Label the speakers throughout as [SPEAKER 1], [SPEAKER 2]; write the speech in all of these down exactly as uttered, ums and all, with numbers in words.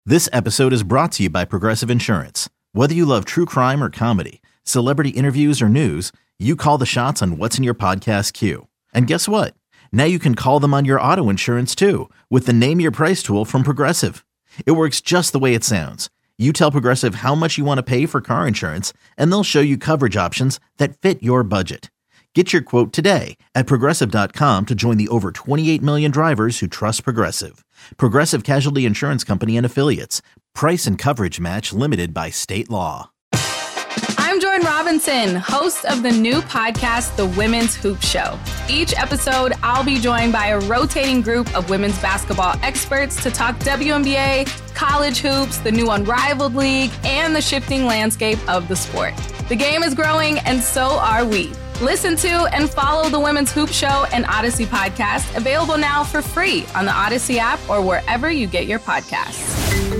[SPEAKER 1] This episode is brought to you by Progressive Insurance. Whether you love true crime or comedy, celebrity interviews or news, you call the shots on what's in your podcast queue. And guess what? Now you can call them on your auto insurance too with the Name Your Price tool from Progressive. It works just the way it sounds. You tell Progressive how much you want to pay for car insurance, and they'll show you coverage options that fit your budget. Get your quote today at Progressive dot com to join the over twenty-eight million drivers who trust Progressive. Progressive Casualty Insurance Company and Affiliates. Price and coverage match limited by state law.
[SPEAKER 2] I'm Jordan Robinson, host of the new podcast, The Women's Hoop Show. Each episode, I'll be joined by a rotating group of women's basketball experts to talk W N B A, college hoops, the new Unrivaled League, and the shifting landscape of the sport. The game is growing, and so are we. Listen to and follow the Women's Hoop Show and Odyssey podcast, available now for free on the Odyssey app or wherever you get your podcasts.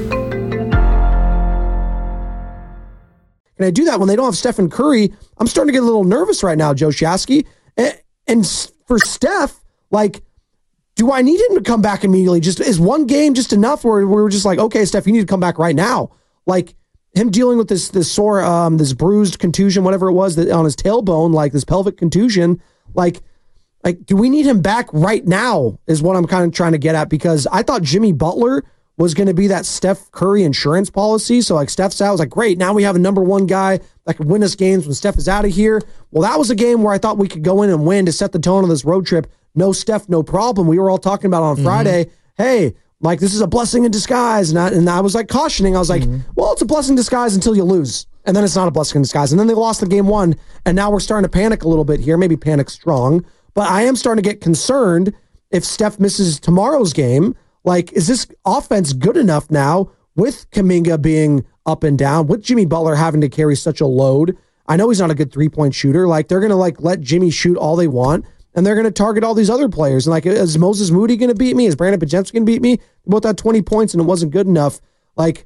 [SPEAKER 3] And I do that when they don't have Stephen Curry. I'm starting to get a little nervous right now, Joe Shasky. And, and for Steph, like, do I need him to come back immediately? Just is one game just enough where we're just like, okay, Steph, you need to come back right now? Like, him dealing with this this sore, um, this bruised contusion, whatever it was that on his tailbone, like this pelvic contusion, like, like, do we need him back right now? Is what I'm kind of trying to get at, because I thought Jimmy Butler was going to be that Steph Curry insurance policy. So like Steph's out, I was like, great, now we have a number one guy that can win us games when Steph is out of here. Well, that was a game where I thought we could go in and win to set the tone of this road trip. No Steph, no problem. We were all talking about on mm-hmm. Friday, hey, like, this is a blessing in disguise. And I, and I was like cautioning. I was like, mm-hmm. well, it's a blessing in disguise until you lose. And then it's not a blessing in disguise. And then they lost the game one. And now we're starting to panic a little bit here. Maybe panic strong. But I am starting to get concerned if Steph misses tomorrow's game. Like, is this offense good enough now with Kuminga being up and down, with Jimmy Butler having to carry such a load? I know he's not a good three-point shooter. Like, they're going to, like, let Jimmy shoot all they want. And they're going to target all these other players. And like, is Moses Moody going to beat me? Is Brandon Podziemski going to beat me? They both had twenty points and it wasn't good enough. Like,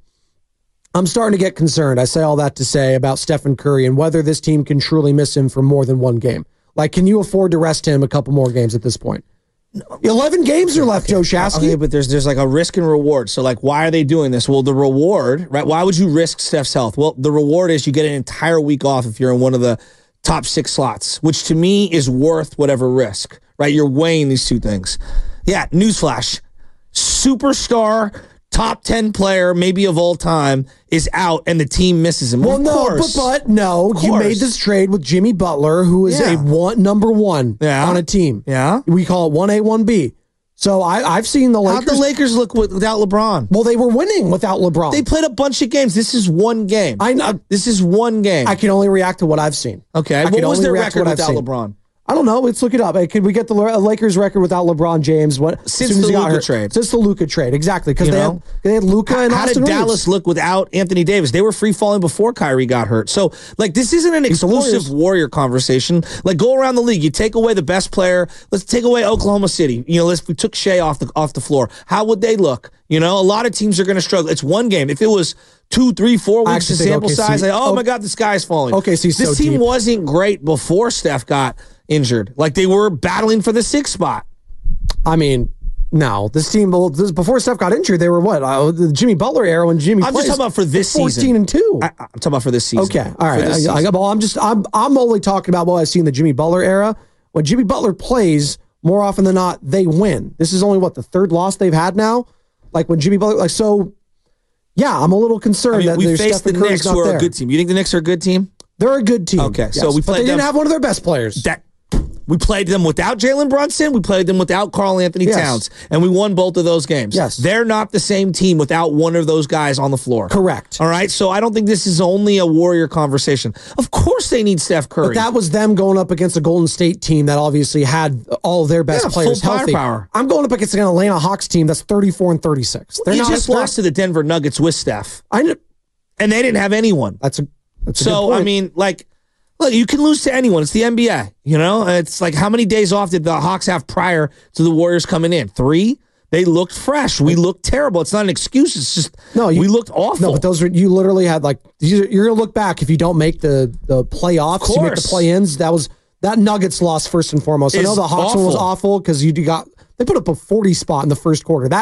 [SPEAKER 3] I'm starting to get concerned. I say all that to say about Stephen Curry and whether this team can truly miss him for more than one game. Like, can you afford to rest him a couple more games at this point? eleven games are left, Joe Shasky.
[SPEAKER 4] Okay, but there's there's like a risk and reward. So like, why are they doing this? Well, the reward, right? Why would you risk Steph's health? Well, the reward is you get an entire week off if you're in one of the top six slots, which to me is worth whatever risk, right? You're weighing these two things. Yeah, newsflash. Superstar, top ten player, maybe of all time, is out and the team misses him.
[SPEAKER 3] Well,
[SPEAKER 4] of
[SPEAKER 3] no,
[SPEAKER 4] course.
[SPEAKER 3] but, but no, you made this trade with Jimmy Butler, who is
[SPEAKER 4] Yeah.
[SPEAKER 3] a one number one
[SPEAKER 4] Yeah.
[SPEAKER 3] on a team.
[SPEAKER 4] Yeah.
[SPEAKER 3] We call it one A, one B. So I, I've seen the Lakers.
[SPEAKER 4] How'd the Lakers look with, without LeBron?
[SPEAKER 3] Well, they were winning without LeBron.
[SPEAKER 4] They played a bunch of games. This is one game.
[SPEAKER 3] I know.
[SPEAKER 4] This is one game.
[SPEAKER 3] I can only react to what I've seen.
[SPEAKER 4] Okay.
[SPEAKER 3] I
[SPEAKER 4] What
[SPEAKER 3] can
[SPEAKER 4] was
[SPEAKER 3] only
[SPEAKER 4] their
[SPEAKER 3] react to
[SPEAKER 4] record
[SPEAKER 3] what I've
[SPEAKER 4] without
[SPEAKER 3] seen.
[SPEAKER 4] LeBron?
[SPEAKER 3] I don't know. Let's look it up. Hey, could we get the Lakers record without LeBron James? What
[SPEAKER 4] Since
[SPEAKER 3] as soon as
[SPEAKER 4] the
[SPEAKER 3] he got
[SPEAKER 4] Luka
[SPEAKER 3] hurt.
[SPEAKER 4] trade.
[SPEAKER 3] Since the Luka trade, exactly. Because
[SPEAKER 4] You
[SPEAKER 3] they
[SPEAKER 4] know?
[SPEAKER 3] had, they had Luka and
[SPEAKER 4] How
[SPEAKER 3] Austin
[SPEAKER 4] did
[SPEAKER 3] Reeves.
[SPEAKER 4] Dallas look without Anthony Davis? They were free falling before Kyrie got hurt. So, like, this isn't an
[SPEAKER 3] He's the
[SPEAKER 4] exclusive
[SPEAKER 3] Warriors.
[SPEAKER 4] Warrior conversation. Like, go around the league. You take away the best player. Let's take away Oklahoma City. You know, let's we took Shea off the off the floor. How would they look? You know, a lot of teams are going to struggle. It's one game. If it was two, three, four
[SPEAKER 3] I
[SPEAKER 4] weeks of
[SPEAKER 3] actually think
[SPEAKER 4] sample
[SPEAKER 3] O K C
[SPEAKER 4] size, like, oh
[SPEAKER 3] O-
[SPEAKER 4] my God, the sky's falling.
[SPEAKER 3] O K C's
[SPEAKER 4] This
[SPEAKER 3] so
[SPEAKER 4] team
[SPEAKER 3] deep.
[SPEAKER 4] wasn't great before Steph got injured. Like, they were battling for the sixth spot.
[SPEAKER 3] I mean, no. This team, well, this, before Steph got injured, they were what? Uh, the Jimmy Butler era when Jimmy
[SPEAKER 4] I'm
[SPEAKER 3] plays,
[SPEAKER 4] just talking about for this
[SPEAKER 3] fourteen
[SPEAKER 4] season.
[SPEAKER 3] and two.
[SPEAKER 4] I, I'm talking about for this season.
[SPEAKER 3] Okay, all right.
[SPEAKER 4] For this
[SPEAKER 3] I, I,
[SPEAKER 4] season.
[SPEAKER 3] well, I'm just I'm I'm only talking about what I've seen in the Jimmy Butler era. When Jimmy Butler plays, more often than not, they win. This is only what the third loss they've had now. Like when Jimmy Butler, like so. Yeah, I'm a little concerned
[SPEAKER 4] I mean,
[SPEAKER 3] that
[SPEAKER 4] we
[SPEAKER 3] there's
[SPEAKER 4] faced
[SPEAKER 3] Stephen
[SPEAKER 4] the
[SPEAKER 3] Curry's
[SPEAKER 4] Knicks,
[SPEAKER 3] not
[SPEAKER 4] who are
[SPEAKER 3] there.
[SPEAKER 4] a good team. You think the Knicks are a good team?
[SPEAKER 3] They're a good team.
[SPEAKER 4] Okay, so
[SPEAKER 3] yes,
[SPEAKER 4] we
[SPEAKER 3] but
[SPEAKER 4] played
[SPEAKER 3] they didn't
[SPEAKER 4] them-
[SPEAKER 3] have one of their best players.
[SPEAKER 4] That we played them without Jalen Brunson. We played them without Karl Anthony
[SPEAKER 3] Yes.
[SPEAKER 4] Towns, and we won both of those games.
[SPEAKER 3] Yes.
[SPEAKER 4] They're not the same team without one of those guys on the floor.
[SPEAKER 3] Correct.
[SPEAKER 4] All right, so I don't think this is only a Warrior conversation. Of course, they need Steph Curry.
[SPEAKER 3] But that was them going up against a Golden State team that obviously had all of their best
[SPEAKER 4] Yeah,
[SPEAKER 3] players
[SPEAKER 4] full
[SPEAKER 3] healthy.
[SPEAKER 4] firepower.
[SPEAKER 3] I'm going up against an Atlanta Hawks team that's thirty-four and thirty-six. They're
[SPEAKER 4] you
[SPEAKER 3] not
[SPEAKER 4] just
[SPEAKER 3] they're-
[SPEAKER 4] lost to the Denver Nuggets with Steph,
[SPEAKER 3] I know,
[SPEAKER 4] and they didn't have anyone.
[SPEAKER 3] that's a that's a good
[SPEAKER 4] So
[SPEAKER 3] point.
[SPEAKER 4] I mean, like, look, you can lose to anyone. It's the N B A. You know, it's like how many days off did the Hawks have prior to the Warriors coming in? Three. They looked fresh. We looked terrible. It's not an excuse. It's just
[SPEAKER 3] No, you-
[SPEAKER 4] we looked awful.
[SPEAKER 3] No, but those were you literally had like you're going to look back if you don't make the the playoffs, you make the
[SPEAKER 4] course.
[SPEAKER 3] play-ins. That was that Nuggets loss first and foremost. I
[SPEAKER 4] Is
[SPEAKER 3] know the Hawks one was
[SPEAKER 4] awful.
[SPEAKER 3] awful because you got they put up a forty spot in the first quarter. That just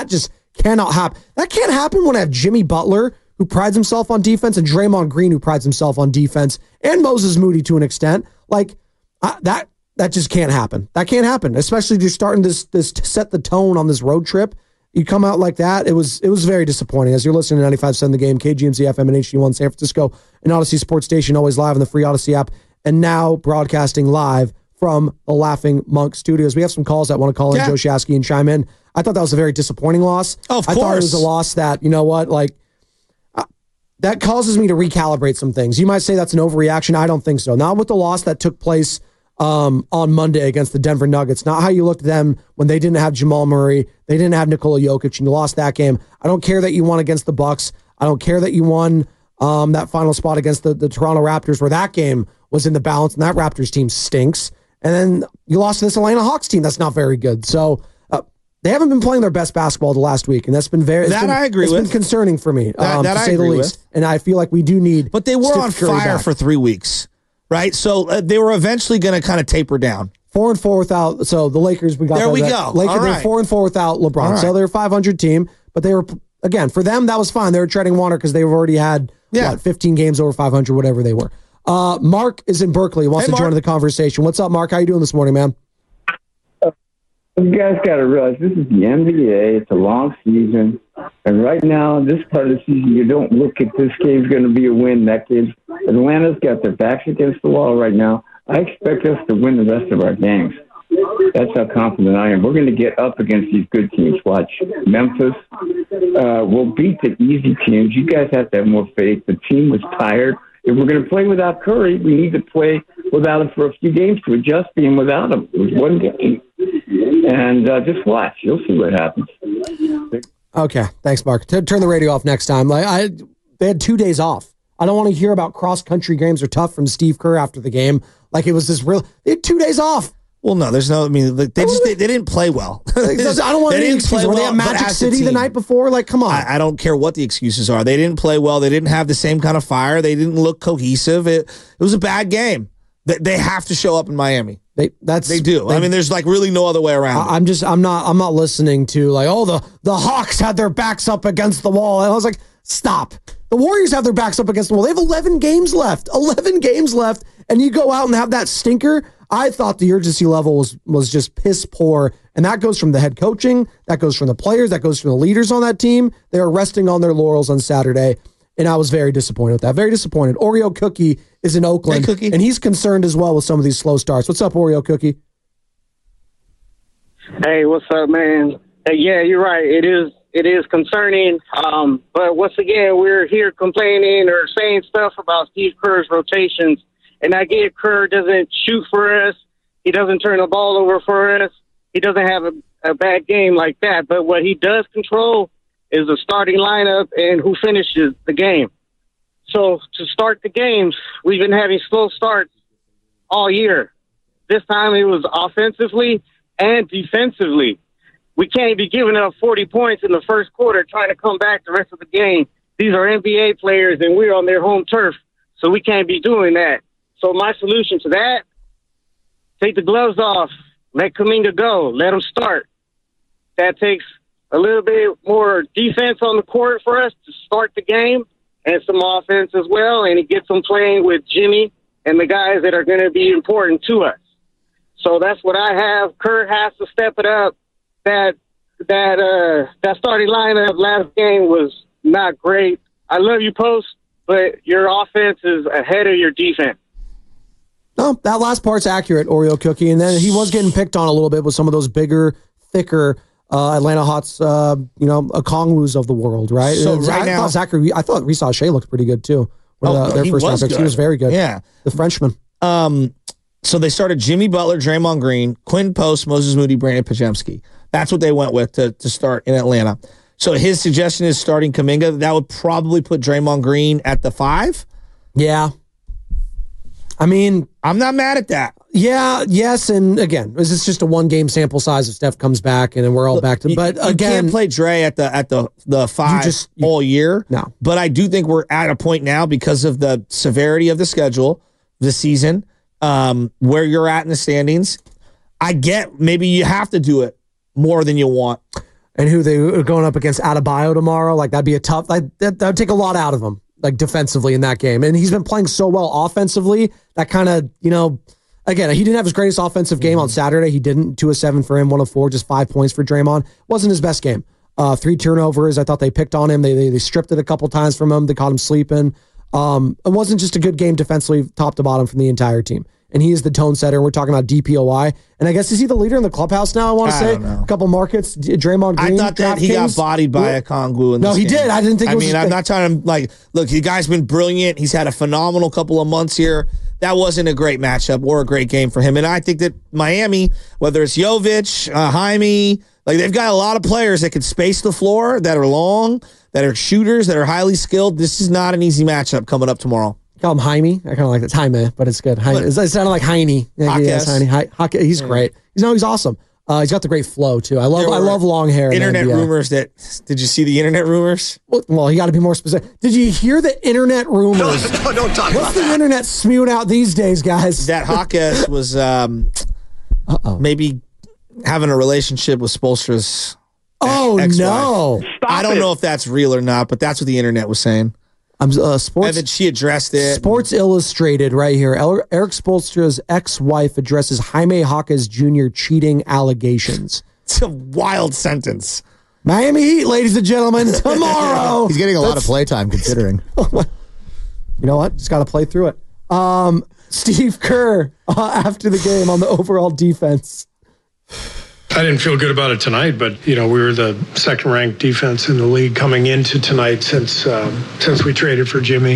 [SPEAKER 3] cannot happen. That can't happen when I have Jimmy Butler, who prides himself on defense, and Draymond Green, who prides himself on defense, and Moses Moody to an extent. Like I, that, that just can't happen. That can't happen, especially if you're starting this this to set the tone on this road trip. You come out like that. It was it was very disappointing. As you're listening to ninety-five point seven The Game, K G M Z F M and H D one San Francisco, and Odyssey Sports Station, always live on the free Odyssey app, and now broadcasting live from the Laughing Monk Studios. We have some calls that want to call in,
[SPEAKER 4] yeah.
[SPEAKER 3] Joe Shasky, and chime in. I thought that was a very disappointing loss.
[SPEAKER 4] Oh, of
[SPEAKER 3] I
[SPEAKER 4] course.
[SPEAKER 3] thought it was a loss that, you know what, like, uh, that causes me to recalibrate some things. You might say that's an overreaction. I don't think so. Not with the loss that took place um, on Monday against the Denver Nuggets. Not how you looked at them when they didn't have Jamal Murray. They didn't have Nikola Jokic, and you lost that game. I don't care that you won against the Bucks. I don't care that you won um, that final spot against the, the Toronto Raptors, where that game was in the balance, and that Raptors team stinks. And then you lost to this Atlanta Hawks team that's not very good. So uh, they haven't been playing their best basketball the last week, and that's been very
[SPEAKER 4] that
[SPEAKER 3] been,
[SPEAKER 4] I agree
[SPEAKER 3] it's
[SPEAKER 4] with.
[SPEAKER 3] been concerning for me,
[SPEAKER 4] That,
[SPEAKER 3] um,
[SPEAKER 4] that
[SPEAKER 3] to
[SPEAKER 4] I
[SPEAKER 3] say the
[SPEAKER 4] agree
[SPEAKER 3] least.
[SPEAKER 4] with.
[SPEAKER 3] And I feel like we do need.
[SPEAKER 4] But they were
[SPEAKER 3] Steph
[SPEAKER 4] on
[SPEAKER 3] Curry
[SPEAKER 4] fire
[SPEAKER 3] back.
[SPEAKER 4] for three weeks, right? So uh, they were eventually going to kind of taper down.
[SPEAKER 3] Four and four without. So the Lakers, we got
[SPEAKER 4] There
[SPEAKER 3] that-
[SPEAKER 4] we
[SPEAKER 3] that-
[SPEAKER 4] go.
[SPEAKER 3] Lakers
[SPEAKER 4] All
[SPEAKER 3] were
[SPEAKER 4] right.
[SPEAKER 3] four and four without LeBron.
[SPEAKER 4] All right.
[SPEAKER 3] So they're a five hundred team, but they were again for them that was fine. They were treading water because they've already had
[SPEAKER 4] Yeah.
[SPEAKER 3] what fifteen games over five hundred, whatever they were. Uh, Mark is in Berkeley. Wants
[SPEAKER 4] Hey,
[SPEAKER 3] to join
[SPEAKER 4] Mark.
[SPEAKER 3] the conversation. What's up, Mark? How you doing this morning, man?
[SPEAKER 5] You guys got to realize this is the N B A. It's a long season. And right now, this part of the season, you don't look at this game's going to be a win. That game's Atlanta's got their backs against the wall right now. I expect us to win the rest of our games. That's how confident I am. We're going to get up against these good teams. Watch. Memphis uh, will beat the easy teams. You guys have to have more faith. The team was tired. If we're going to play without Curry, we need to play without him for a few games to adjust being without him. It was one game. And uh, just watch. You'll see what happens.
[SPEAKER 3] Okay, thanks, Mark. T- turn the radio off next time. Like I, they had two days off. I don't want to hear about cross country games are tough from Steve Kerr after the game. Like it was this real. They had two days off.
[SPEAKER 4] Well, no, there's no. I mean, like, they just they, they didn't play well.
[SPEAKER 3] I don't want
[SPEAKER 4] They
[SPEAKER 3] any
[SPEAKER 4] didn't
[SPEAKER 3] excuse.
[SPEAKER 4] play
[SPEAKER 3] Were they
[SPEAKER 4] well,
[SPEAKER 3] at
[SPEAKER 4] but
[SPEAKER 3] Magic
[SPEAKER 4] as a
[SPEAKER 3] City the
[SPEAKER 4] team.
[SPEAKER 3] night before? Like, come on.
[SPEAKER 4] I, I don't care what the excuses are. They didn't play well. They didn't have the same kind of fire. They didn't look cohesive. It, it was a bad game. They, they have to show up in Miami.
[SPEAKER 3] They that's
[SPEAKER 4] They do.
[SPEAKER 3] they-
[SPEAKER 4] I mean, there's like really no other way around. it.
[SPEAKER 3] I, I'm just I'm not I'm not listening to like oh the the Hawks had their backs up against the wall. And I was like, stop. The Warriors have their backs up against the wall. They have eleven games left. eleven games left, and you go out and have that stinker. I thought the urgency level was was just piss poor, and that goes from the head coaching, that goes from the players, that goes from the leaders on that team. They are resting on their laurels on Saturday, and I was very disappointed with that. Very disappointed. Oreo Cookie is in Oakland,
[SPEAKER 4] Hey, Cookie.
[SPEAKER 3] and he's concerned as well with some of these slow starts. What's up, Oreo Cookie?
[SPEAKER 6] Hey, what's up, man? Hey, yeah, you're right. It is it is concerning. Um, but once again, we're here complaining or saying stuff about Steve Kerr's rotations. And I get Kerr doesn't shoot for us. He doesn't turn the ball over for us. He doesn't have a, a bad game like that. But what he does control is the starting lineup and who finishes the game. So to start the games, we've been having slow starts all year. This time it was offensively and defensively. We can't be giving up forty points in the first quarter trying to come back the rest of the game. These are N B A players, and we're on their home turf, so we can't be doing that. So my solution to that, take the gloves off, let Kuminga go, let him start. That takes a little bit more defense on the court for us to start the game and some offense as well, and it gets them playing with Jimmy and the guys that are going to be important to us. So that's what I have. Kerr has to step it up. That that uh, that starting lineup last game was not great. I love you, Post, but your offense is ahead of your defense.
[SPEAKER 3] No, that last part's accurate, Oreo Cookie. And then he was getting picked on a little bit with some of those bigger, thicker uh, Atlanta Hawks, uh, you know, Okongwus of the world, right?
[SPEAKER 4] So
[SPEAKER 3] Uh,
[SPEAKER 4] right
[SPEAKER 3] I
[SPEAKER 4] now-
[SPEAKER 3] thought Zachary, I thought Risa Shea looked pretty good too. One
[SPEAKER 4] Oh,
[SPEAKER 3] of the- their
[SPEAKER 4] he
[SPEAKER 3] first round
[SPEAKER 4] was
[SPEAKER 3] picks. He
[SPEAKER 4] good.
[SPEAKER 3] was very good.
[SPEAKER 4] Yeah.
[SPEAKER 3] The Frenchman.
[SPEAKER 4] Um, so they started Jimmy Butler, Draymond Green, Quinn Post, Moses Moody, Brandon Pajemski. That's what they went with to, to start in Atlanta. So his suggestion is starting Kuminga. That would probably put Draymond Green at the five.
[SPEAKER 3] Yeah. I mean,
[SPEAKER 4] I'm not mad at that.
[SPEAKER 3] yeah, yes, and again, this is just a one game sample size if Steph comes back and then we're all back to.
[SPEAKER 4] You-
[SPEAKER 3] But
[SPEAKER 4] you
[SPEAKER 3] again,
[SPEAKER 4] can't play Dre at the at the the five
[SPEAKER 3] just- you-
[SPEAKER 4] all year.
[SPEAKER 3] No.
[SPEAKER 4] But I do think we're at a point now because of the severity of the schedule, the season, um, where you're at in the standings. I get maybe you have to do it more than you want.
[SPEAKER 3] and who they are going up against Adebayo tomorrow, like that'd be a tough, like that would take a lot out of him, like defensively in that game. And he's been playing so well offensively that kind of, you know, again, he didn't have his greatest offensive game on Saturday. He didn't. two of seven for him, one of four, just five points for Draymond. Wasn't his best game. Uh, three turnovers. I thought they picked on him. They, they they stripped it a couple times from him. They caught him sleeping. Um, it wasn't just a good game defensively, top to bottom, from the entire team. And he is the tone setter. We're talking about D P O I. And I guess, is he the leader in the clubhouse now, I want to say? A couple markets, Draymond Green.
[SPEAKER 4] I thought that he Kings. got bodied by a Okongwu in this
[SPEAKER 3] No, he
[SPEAKER 4] game.
[SPEAKER 3] did. I didn't think
[SPEAKER 4] I
[SPEAKER 3] it was
[SPEAKER 4] mean, I'm not trying to, like, look, the guy's been brilliant. He's had a phenomenal couple of months here. That wasn't a great matchup or a great game for him. And I think that Miami, whether it's Jovic, uh, Jaime, like, they've got a lot of players that can space the floor, that are long, that are shooters, that are highly skilled. This is not an easy matchup coming up tomorrow.
[SPEAKER 3] Call him Jaime. I kind of like that. Jaime, but it's good. Jaime. It sounded like Heine. Yeah, yes, Heine. He, he's yeah. great. He's no, he's awesome. Uh, he's got the great flow too. I love. I love long hair.
[SPEAKER 4] Internet rumors that. Did you see the internet rumors?
[SPEAKER 3] Well, well you got to be more specific. Did you hear the internet rumors?
[SPEAKER 7] No, no, don't talk
[SPEAKER 3] What's
[SPEAKER 7] about
[SPEAKER 3] the
[SPEAKER 7] that.
[SPEAKER 3] internet spewing out these days, guys?
[SPEAKER 4] That Hawkes was um, maybe having a relationship with Spoelstra's.
[SPEAKER 3] Oh
[SPEAKER 4] ex-wife.
[SPEAKER 3] no!
[SPEAKER 7] Stop
[SPEAKER 4] I don't
[SPEAKER 7] it.
[SPEAKER 4] know if that's real or not, but that's what the internet was saying.
[SPEAKER 3] I'm uh, sports.
[SPEAKER 4] And then she addressed it.
[SPEAKER 3] Sports Illustrated right here. Eric Spoelstra's ex-wife addresses Jaime Hawkes Junior cheating allegations.
[SPEAKER 4] It's a wild sentence.
[SPEAKER 3] Miami Heat, ladies and gentlemen, tomorrow.
[SPEAKER 8] He's getting a lot of playtime considering.
[SPEAKER 3] You know what? Just got to play through it. Um, Steve Kerr uh, after the game on the overall defense.
[SPEAKER 9] I didn't feel good about it tonight, but, you know, we were the second-ranked defense in the league coming into tonight since uh, since we traded for Jimmy.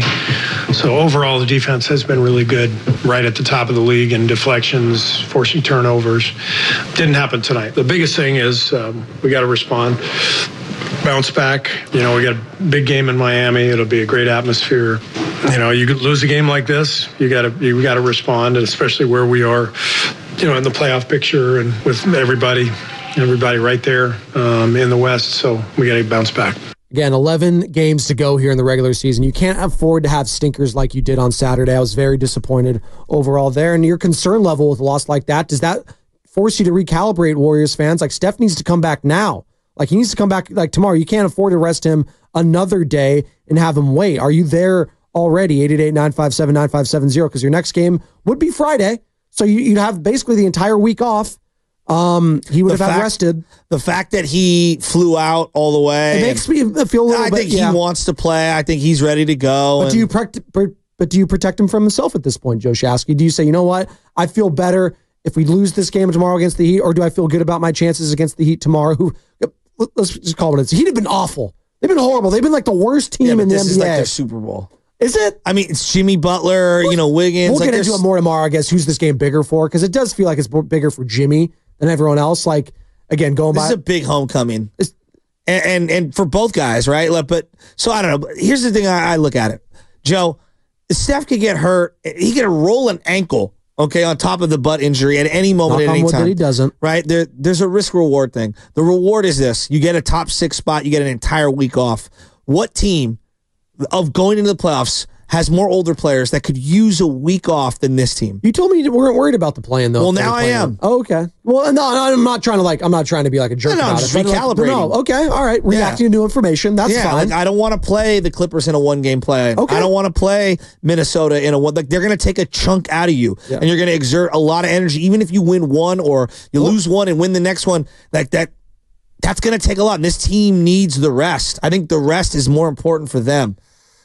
[SPEAKER 9] So overall, the defense has been really good, right at the top of the league in deflections, forcing turnovers. Didn't happen tonight. The biggest thing is um, we got to respond, bounce back. You know, we got a big game in Miami. It'll be a great atmosphere. You know, you lose a game like this, you got to you got to respond, and especially where we are, you know, in the playoff picture and with everybody, everybody right there um, in the West. So we got to bounce back.
[SPEAKER 3] Again, eleven games to go here in the regular season. You can't afford to have stinkers like you did on Saturday. I was very disappointed overall there. And your concern level with a loss like that, does that force you to recalibrate, Warriors fans? Like, Steph needs to come back now. Like, he needs to come back like tomorrow. You can't afford to rest him another day and have him wait. Are you there already? eight eight eight, nine five seven, nine five seven zero, because your next game would be Friday. So you, you'd have basically the entire week off. Um, he would
[SPEAKER 4] The
[SPEAKER 3] have had
[SPEAKER 4] fact-
[SPEAKER 3] rested.
[SPEAKER 4] The fact that he flew out all the way.
[SPEAKER 3] It makes me feel a little
[SPEAKER 4] I
[SPEAKER 3] bit.
[SPEAKER 4] think
[SPEAKER 3] yeah.
[SPEAKER 4] he wants to play. I think he's ready to go.
[SPEAKER 3] But
[SPEAKER 4] and-
[SPEAKER 3] do you protect? But do you protect him from himself at this point, Joe Shasky? Do you say, you know what, I feel better if we lose this game tomorrow against the Heat, or do I feel good about my chances against the Heat tomorrow? Who? Let's just call it. It's Heat have been awful. They've been horrible. They've been like the worst team
[SPEAKER 4] yeah, but
[SPEAKER 3] in the
[SPEAKER 4] this
[SPEAKER 3] N B A.
[SPEAKER 4] is like their Super Bowl.
[SPEAKER 3] Is it?
[SPEAKER 4] I mean, it's Jimmy Butler, you know, Wiggins.
[SPEAKER 3] We'll
[SPEAKER 4] like
[SPEAKER 3] get into
[SPEAKER 4] there's-
[SPEAKER 3] it more tomorrow, I guess. Who's this game bigger for? Because it does feel like it's more bigger for Jimmy than everyone else. Like, again, going
[SPEAKER 4] This
[SPEAKER 3] by.
[SPEAKER 4] is a big homecoming. And, and and for both guys, right? Like, but so I don't know. But here's the thing I, I look at it. Joe, Steph could get hurt. He could roll an ankle, okay, on top of the butt injury at any moment,
[SPEAKER 3] Knock
[SPEAKER 4] at
[SPEAKER 3] on
[SPEAKER 4] any
[SPEAKER 3] wood that
[SPEAKER 4] time.
[SPEAKER 3] he doesn't.
[SPEAKER 4] Right? There, there's a risk reward thing. The reward is this: you get a top six spot, you get an entire week off. What team of going into the playoffs has more older players that could use a week off than this team?
[SPEAKER 3] You told me you weren't worried about the plan, though.
[SPEAKER 4] Well,
[SPEAKER 3] if they
[SPEAKER 4] now
[SPEAKER 3] were
[SPEAKER 4] I
[SPEAKER 3] playing
[SPEAKER 4] am.
[SPEAKER 3] it. Oh, okay. Well, no, no, I'm not trying to like. I'm not trying to be like a jerk
[SPEAKER 4] No, no,
[SPEAKER 3] about
[SPEAKER 4] just
[SPEAKER 3] it. but, like,
[SPEAKER 4] recalibrating.
[SPEAKER 3] no, okay, all right. Reacting to new information. That's
[SPEAKER 4] yeah,
[SPEAKER 3] fine.
[SPEAKER 4] like, I don't want to play the Clippers in a one-game play.
[SPEAKER 3] Okay.
[SPEAKER 4] I don't want to play Minnesota in a one. Like, they're going to take a chunk out of you,
[SPEAKER 3] Yeah.
[SPEAKER 4] and you're going to exert a lot of energy. Even if you win one or you
[SPEAKER 3] Well-
[SPEAKER 4] lose one and win the next one, like that, that's going to take a lot. And this team needs the rest. I think the rest is more important for them.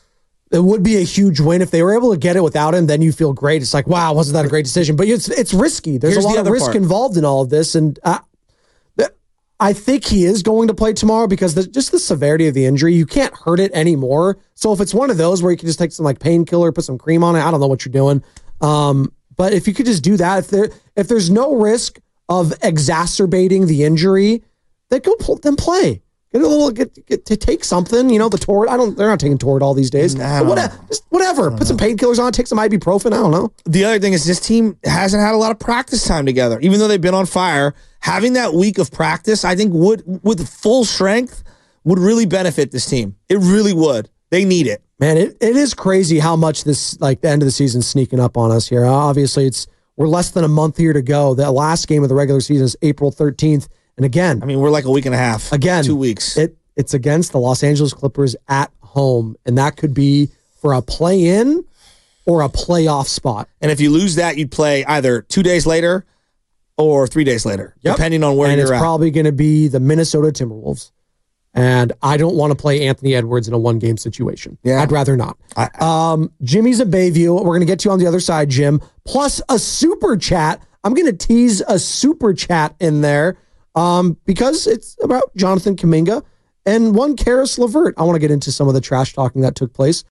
[SPEAKER 3] It would be a huge win if they were able to get it without him. Then you feel great. It's like, wow, wasn't that a great decision? But it's it's risky. There's
[SPEAKER 4] Here's
[SPEAKER 3] a
[SPEAKER 4] the
[SPEAKER 3] lot of
[SPEAKER 4] other
[SPEAKER 3] risk
[SPEAKER 4] part.
[SPEAKER 3] involved in all of this, and I, th- I think he is going to play tomorrow because the, just the severity of the injury, you can't hurt it anymore. So if it's one of those where you can just take some like painkiller, put some cream on it, I don't know what you're doing. Um, but if you could just do that, if there if there's no risk of exacerbating the injury, then go pl- then play. Get a little, get, get to take something, you know, the Tord. I don't, they're not taking Toradol these days.
[SPEAKER 4] Nah,
[SPEAKER 3] But whatever, just whatever. Put some painkillers on it, take some ibuprofen. I don't know.
[SPEAKER 4] The other thing is this team hasn't had a lot of practice time together, even though they've been on fire. Having that week of practice, I think, would with full strength would really benefit this team. It really would. They need it.
[SPEAKER 3] Man, it, it is crazy how much this, like, the end of the season sneaking up on us here. Obviously, it's we're less than a month here to go. The last game of the regular season is April thirteenth. And again,
[SPEAKER 4] I mean, we're like a week and a half.
[SPEAKER 3] Again,
[SPEAKER 4] two weeks.
[SPEAKER 3] It it's against the Los Angeles Clippers at home, and that could be for a play-in or a playoff spot.
[SPEAKER 4] And if you lose that, you'd play either two days later or three days later,
[SPEAKER 3] yep.
[SPEAKER 4] depending on where
[SPEAKER 3] and
[SPEAKER 4] you're
[SPEAKER 3] it's
[SPEAKER 4] at.
[SPEAKER 3] It's probably going to be the Minnesota Timberwolves. And I don't want to play Anthony Edwards in a one-game situation.
[SPEAKER 4] Yeah.
[SPEAKER 3] I'd rather not.
[SPEAKER 4] I,
[SPEAKER 3] um, Jimmy's a Bayview. We're going to get to you on the other side, Jim. Plus a super chat. I'm going to tease a super chat in there um, because it's about Jonathan Kuminga and one Karis LeVert. I want to get into some of the trash talking that took place